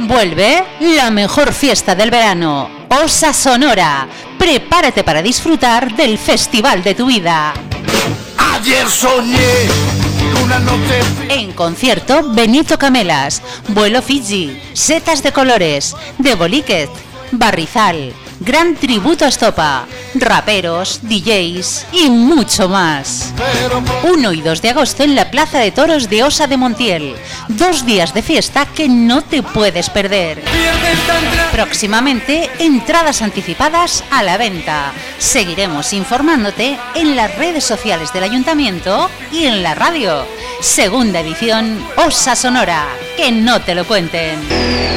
Vuelve la mejor fiesta del verano, Osa Sonora. Prepárate para disfrutar del festival de tu vida. Ayer soñé una noche. En concierto, Benito Camelas, Vuelo Fiji, Setas de Colores, The Boliquet, Barrizal, gran tributo a Estopa, raperos, DJs y mucho más. 1 y 2 de agosto en la Plaza de Toros de Osa de Montiel. 2 días de fiesta que no te puedes perder. Próximamente, entradas anticipadas a la venta. Seguiremos informándote en las redes sociales del Ayuntamiento y en la radio. Segunda edición, Osa Sonora. Que no te lo cuenten.